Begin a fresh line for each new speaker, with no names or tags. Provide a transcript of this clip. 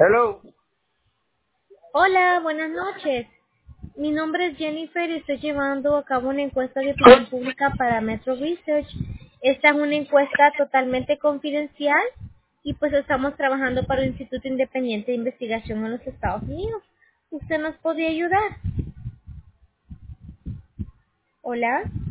Hello.
Hola, buenas noches. Mi nombre es Jennifer y estoy llevando a cabo una encuesta de opinión pública para Metro Research. Esta es una encuesta totalmente confidencial y pues estamos trabajando para el Instituto Independiente de Investigación en los Estados Unidos. ¿Usted nos podría ayudar? Hola.